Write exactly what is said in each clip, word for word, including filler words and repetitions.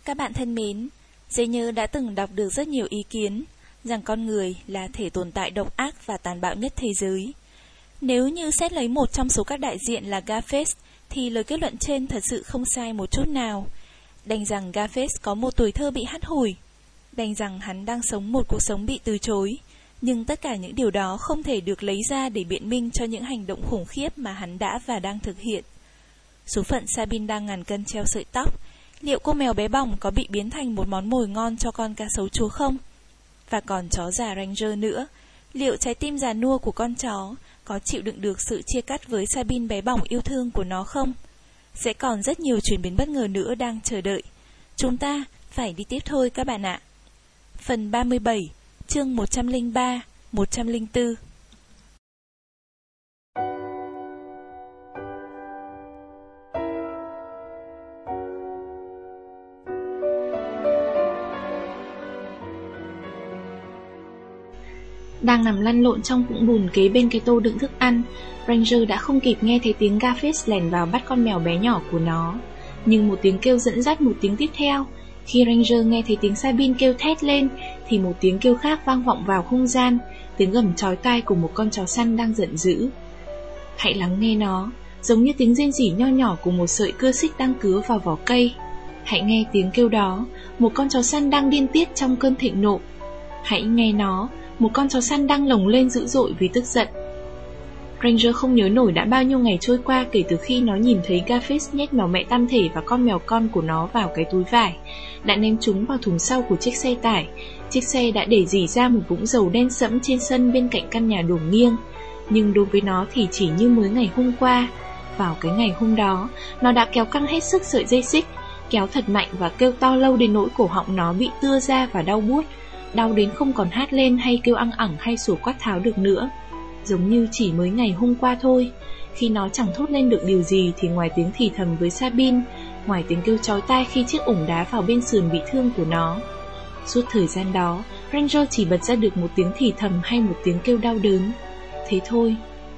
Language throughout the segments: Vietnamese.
Các bạn thân mến, Dễ Nhớ đã từng đọc được rất nhiều ý kiến rằng con người là thể tồn tại độc ác và tàn bạo nhất thế giới. Nếu như xét lấy một trong số các đại diện là Garface, thì lời kết luận trên thật sự không sai một chút nào. Đành rằng Garface có một tuổi thơ bị hắt hủi, đành rằng hắn đang sống một cuộc sống bị từ chối, nhưng tất cả những điều đó không thể được lấy ra để biện minh cho những hành động khủng khiếp mà hắn đã và đang thực hiện. Số phận Sabine đang ngàn cân treo sợi tóc. Liệu cô mèo bé bỏng có bị biến thành một món mồi ngon cho con cá sấu chúa không? Và còn chó già Ranger nữa, liệu trái tim già nua của con chó có chịu đựng được sự chia cắt với Sabine bé bỏng yêu thương của nó không? Sẽ còn rất nhiều chuyển biến bất ngờ nữa đang chờ đợi. Chúng ta phải đi tiếp thôi các bạn ạ. Phần ba mươi bảy, chương một trăm lẻ ba, một trăm lẻ bốn. Đang nằm lăn lộn trong vũng bùn kế bên cái tô đựng thức ăn, Ranger đã không kịp nghe thấy tiếng Garface lèn vào bắt con mèo bé nhỏ của nó. Nhưng một tiếng kêu dẫn dắt một tiếng tiếp theo. Khi Ranger nghe thấy tiếng Sabine kêu thét lên, thì một tiếng kêu khác vang vọng vào không gian, tiếng gầm chói tai của một con chó săn đang giận dữ. Hãy lắng nghe nó, giống như tiếng rên rỉ nho nhỏ của một sợi cưa xích đang cứa vào vỏ cây. Hãy nghe tiếng kêu đó, một con chó săn đang điên tiết trong cơn thịnh nộ. Hãy nghe nó, một con chó săn đang lồng lên dữ dội vì tức giận. Ranger không nhớ nổi đã bao nhiêu ngày trôi qua kể từ khi nó nhìn thấy Garface nhét mèo mẹ tam thể và con mèo con của nó vào cái túi vải, đã ném chúng vào thùng sau của chiếc xe tải. Chiếc xe đã để rỉ ra một vũng dầu đen sẫm trên sân bên cạnh căn nhà đổ nghiêng. Nhưng đối với nó thì chỉ như mới ngày hôm qua. Vào cái ngày hôm đó, nó đã kéo căng hết sức sợi dây xích, kéo thật mạnh và kêu to lâu đến nỗi cổ họng nó bị tưa ra và đau buốt, đau đến không còn hát lên hay kêu ăng ẳng hay sủa quát tháo được nữa. Giống như chỉ mới ngày hôm qua thôi, khi nó chẳng thốt lên được điều gì thì ngoài tiếng thì thầm với Sabine, ngoài tiếng kêu chói tai khi chiếc ủng đá vào bên sườn bị thương của nó. Suốt thời gian đó, Ranger chỉ bật ra được một tiếng thì thầm hay một tiếng kêu đau đớn. Thế thôi.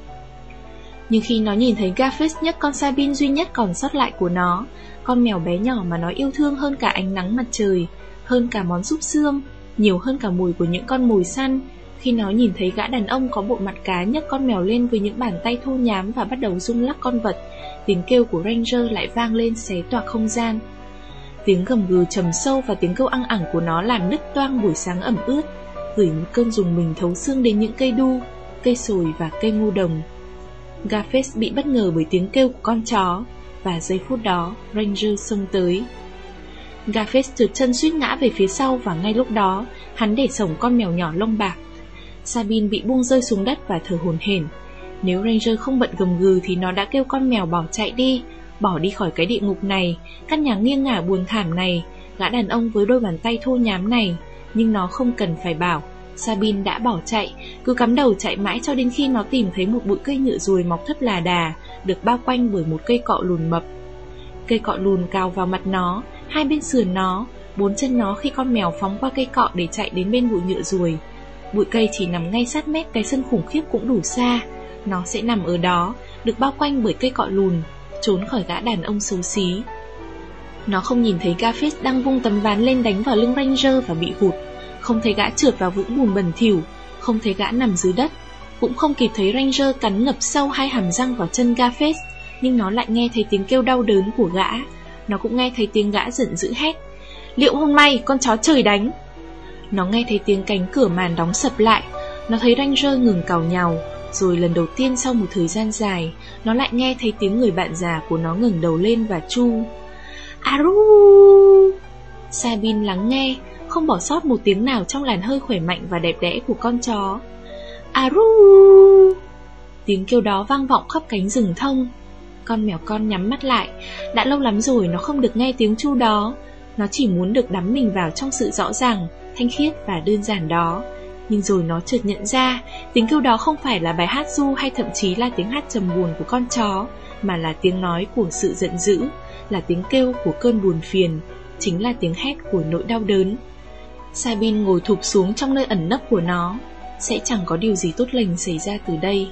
Nhưng khi nó nhìn thấy Garface nhấc con Sabine duy nhất còn sót lại của nó, con mèo bé nhỏ mà nó yêu thương hơn cả ánh nắng mặt trời, hơn cả món súp xương, nhiều hơn cả mùi của những con mồi săn, khi nó nhìn thấy gã đàn ông có bộ mặt cá nhấc con mèo lên với những bàn tay thô nhám và bắt đầu rung lắc con vật, tiếng kêu của Ranger lại vang lên xé toạc không gian. Tiếng gầm gừ trầm sâu và tiếng kêu ăng ẳng của nó làm nứt toang buổi sáng ẩm ướt, gửi một cơn rùng mình thấu xương đến những cây đu, cây sồi và cây ngô đồng. Garface bị bất ngờ bởi tiếng kêu của con chó, và giây phút đó Ranger xông tới. Garface trượt chân suýt ngã về phía sau, và ngay lúc đó hắn để xổng con mèo nhỏ lông bạc. Sabine bị buông rơi xuống đất và thở hổn hển. Nếu Ranger không bận gầm gừ thì nó đã kêu con mèo bỏ chạy đi, bỏ đi khỏi cái địa ngục này, căn nhà nghiêng ngả buồn thảm này, gã đàn ông với đôi bàn tay thô nhám này. Nhưng nó không cần phải bảo, Sabine đã bỏ chạy, cứ cắm đầu chạy mãi cho đến khi nó tìm thấy một bụi cây nhựa ruồi mọc thấp là đà, được bao quanh bởi một cây cọ lùn mập. Cây cọ lùn cào vào mặt nó, hai bên sườn nó, bốn chân nó khi con mèo phóng qua cây cọ để chạy đến bên bụi nhựa ruồi. Bụi cây chỉ nằm ngay sát mép cái sân khủng khiếp cũng đủ xa. Nó sẽ nằm ở đó, được bao quanh bởi cây cọ lùn, trốn khỏi gã đàn ông xấu xí. Nó không nhìn thấy Garface đang vung tấm ván lên đánh vào lưng Ranger và bị hụt, không thấy gã trượt vào vũng bùn bẩn thỉu, không thấy gã nằm dưới đất, cũng không kịp thấy Ranger cắn ngập sâu hai hàm răng vào chân Garface. Nhưng nó lại nghe thấy tiếng kêu đau đớn của gã. Nó cũng nghe thấy tiếng gã giận dữ hét: "Liệu hôm nay con chó trời đánh!" Nó nghe thấy tiếng cánh cửa màn đóng sập lại. Nó thấy Ranger ngừng càu nhàu. Rồi lần đầu tiên sau một thời gian dài, nó lại nghe thấy tiếng người bạn già của nó ngẩng đầu lên và chu: "Aru!" Sabine lắng nghe, không bỏ sót một tiếng nào trong làn hơi khỏe mạnh và đẹp đẽ của con chó. "Aru!" Tiếng kêu đó vang vọng khắp cánh rừng thông. Con mèo con nhắm mắt lại. Đã lâu lắm rồi nó không được nghe tiếng chu đó. Nó chỉ muốn được đắm mình vào trong sự rõ ràng, thanh khiết và đơn giản đó. Nhưng rồi nó chợt nhận ra, tiếng kêu đó không phải là bài hát ru hay thậm chí là tiếng hát trầm buồn của con chó, mà là tiếng nói của sự giận dữ, là tiếng kêu của cơn buồn phiền, chính là tiếng hét của nỗi đau đớn. Sabine ngồi thụp xuống trong nơi ẩn nấp của nó. Sẽ chẳng có điều gì tốt lành xảy ra từ đây.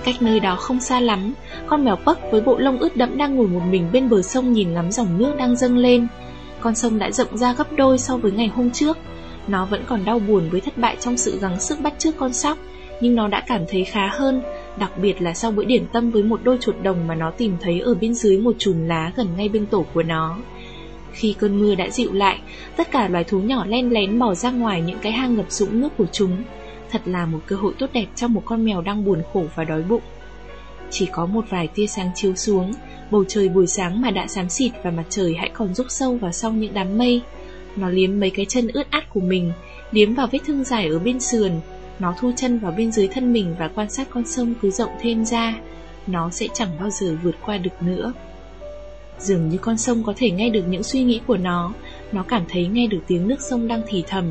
cách nơi đó không xa lắm, con mèo Puck với bộ lông ướt đẫm đang ngồi một mình bên bờ sông nhìn ngắm dòng nước đang dâng lên. Con sông đã rộng ra gấp đôi so với ngày hôm trước. Nó vẫn còn đau buồn với thất bại trong sự gắng sức bắt chước con sóc, nhưng nó đã cảm thấy khá hơn, đặc biệt là sau bữa điểm tâm với một đôi chuột đồng mà nó tìm thấy ở bên dưới một chùm lá gần ngay bên tổ của nó. Khi cơn mưa đã dịu lại, tất cả loài thú nhỏ len lén bò ra ngoài những cái hang ngập sũng nước của chúng. Thật là một cơ hội tốt đẹp cho một con mèo đang buồn khổ và đói bụng. Chỉ có một vài tia sáng chiếu xuống, bầu trời buổi sáng mà đã xám xịt và mặt trời hãy còn rúc sâu vào sau những đám mây. Nó liếm mấy cái chân ướt át của mình, liếm vào vết thương dài ở bên sườn. Nó thu chân vào bên dưới thân mình và quan sát con sông cứ rộng thêm ra. Nó sẽ chẳng bao giờ vượt qua được nữa. Dường như con sông có thể nghe được những suy nghĩ của nó. Nó cảm thấy nghe được tiếng nước sông đang thì thầm: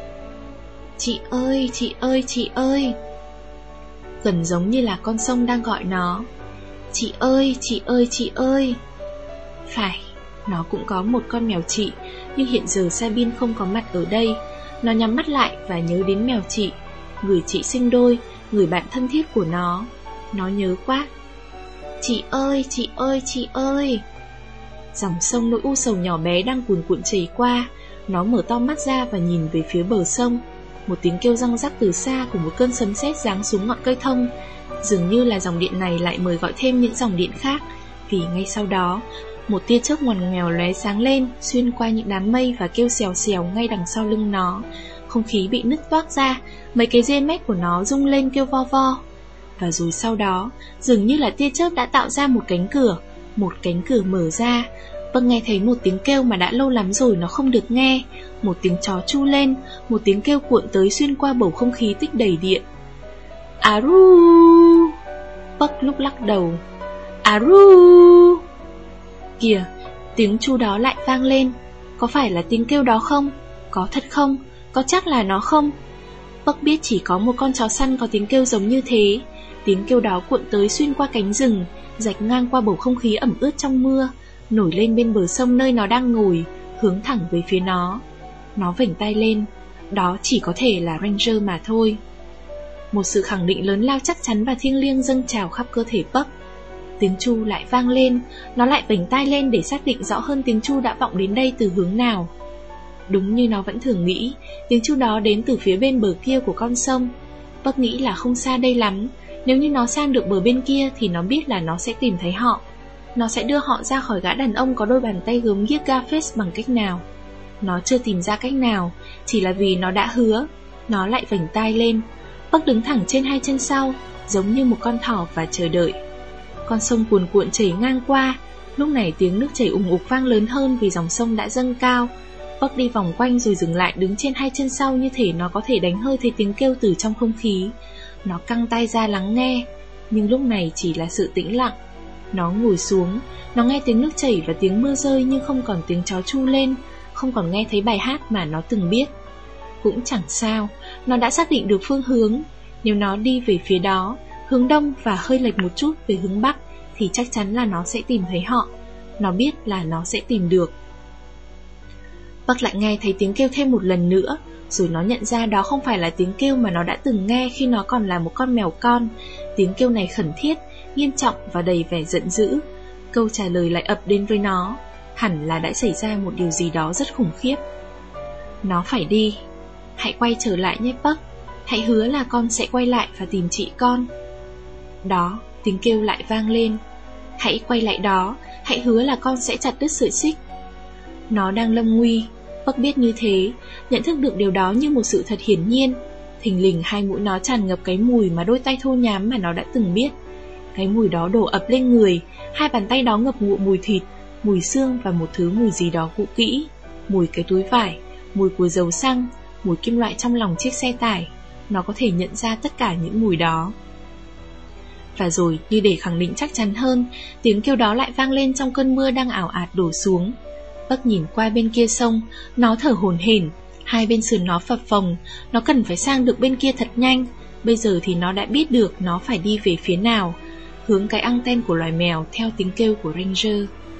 "Chị ơi, chị ơi, chị ơi." Gần giống như là con sông đang gọi nó: "Chị ơi, chị ơi, chị ơi." Phải, nó cũng có một con mèo chị, nhưng hiện giờ Sabine không có mặt ở đây. Nó nhắm mắt lại và nhớ đến mèo chị, người chị sinh đôi, người bạn thân thiết của nó. Nó nhớ quá. "Chị ơi, chị ơi, chị ơi." Dòng sông nỗi u sầu nhỏ bé đang cuồn cuộn chảy qua. Nó mở to mắt ra và nhìn về phía bờ sông. Một tiếng kêu răng rắc từ xa của một cơn sấm sét giáng xuống ngọn cây thông. Dường như là dòng điện này lại mời gọi thêm những dòng điện khác, vì ngay sau đó một tia chớp ngoằn ngoèo lóe sáng lên, xuyên qua những đám mây và kêu xèo xèo ngay đằng sau lưng nó. Không khí bị nứt toác ra, mấy cái rê mép của nó rung lên kêu vo vo. Và rồi sau đó, dường như là tia chớp đã tạo ra một cánh cửa. Một cánh cửa mở ra. Vâng, nghe thấy một tiếng kêu mà đã lâu lắm rồi nó không được nghe. Một tiếng chó chu lên, một tiếng kêu cuộn tới xuyên qua bầu không khí tích đầy điện. "Aru!" Puck lúc lắc đầu. "Aru!" Kìa, tiếng chu đó lại vang lên. Có phải là tiếng kêu đó không? Có thật không? Có chắc là nó không? Puck biết chỉ có một con chó săn có tiếng kêu giống như thế. Tiếng kêu đó cuộn tới xuyên qua cánh rừng, rạch ngang qua bầu không khí ẩm ướt trong mưa, nổi lên bên bờ sông nơi nó đang ngồi, hướng thẳng về phía nó. Nó vểnh tay lên. Đó chỉ có thể là Ranger mà thôi. Một sự khẳng định lớn lao chắc chắn và thiêng liêng dâng trào khắp cơ thể Puck. Tiếng chu lại vang lên. Nó lại vểnh tai lên để xác định rõ hơn tiếng chu đã vọng đến đây từ hướng nào. Đúng như nó vẫn thường nghĩ, tiếng chu đó đến từ phía bên bờ kia của con sông. Puck nghĩ là không xa đây lắm. Nếu như nó sang được bờ bên kia thì nó biết là nó sẽ tìm thấy họ. Nó sẽ đưa họ ra khỏi gã đàn ông có đôi bàn tay gớm ghiếc Garface bằng cách nào. Nó chưa tìm ra cách nào, chỉ là vì nó đã hứa. Nó lại vểnh tai lên. Puck đứng thẳng trên hai chân sau, giống như một con thỏ và chờ đợi. Con sông cuồn cuộn chảy ngang qua. Lúc này tiếng nước chảy ùng ục vang lớn hơn vì dòng sông đã dâng cao. Puck đi vòng quanh rồi dừng lại đứng trên hai chân sau, như thể nó có thể đánh hơi thấy tiếng kêu từ trong không khí. Nó căng tay ra lắng nghe, nhưng lúc này chỉ là sự tĩnh lặng. Nó ngồi xuống, nó nghe tiếng nước chảy và tiếng mưa rơi, nhưng không còn tiếng chó chu lên, không còn nghe thấy bài hát mà nó từng biết. Cũng chẳng sao, nó đã xác định được phương hướng. Nếu nó đi về phía đó, hướng đông và hơi lệch một chút về hướng bắc, thì chắc chắn là nó sẽ tìm thấy họ. Nó biết là nó sẽ tìm được. Puck lại nghe thấy tiếng kêu thêm một lần nữa. Rồi nó nhận ra đó không phải là tiếng kêu mà nó đã từng nghe khi nó còn là một con mèo con. Tiếng kêu này khẩn thiết, nghiêm trọng và đầy vẻ giận dữ. Câu trả lời lại ập đến với nó. Hẳn là đã xảy ra một điều gì đó rất khủng khiếp. Nó phải đi. Hãy quay trở lại nhé Puck. Hãy hứa là con sẽ quay lại và tìm chị con. Đó, tiếng kêu lại vang lên. Hãy quay lại đó. Hãy hứa là con sẽ chặt đứt sợi xích. Nó đang lâm nguy. Puck biết như thế, nhận thức được điều đó như một sự thật hiển nhiên. Thình lình hai mũi nó tràn ngập cái mùi mà đôi tay thô nhám mà nó đã từng biết. Cái mùi đó đổ ập lên người. Hai bàn tay đó ngập ngụa mùi thịt, mùi xương và một thứ mùi gì đó cũ kỹ. Mùi cái túi vải, mùi của dầu xăng, mùi kim loại trong lòng chiếc xe tải. Nó có thể nhận ra tất cả những mùi đó. Và rồi, như để khẳng định chắc chắn hơn, tiếng kêu đó lại vang lên trong cơn mưa đang ảo ạt đổ xuống. Puck nhìn qua bên kia sông. Nó thở hổn hển. Hai bên sườn nó phập phồng. Nó cần phải sang được bên kia thật nhanh. Bây giờ thì nó đã biết được nó phải đi về phía nào. Hướng cái anten của loài mèo theo tiếng kêu của Ranger.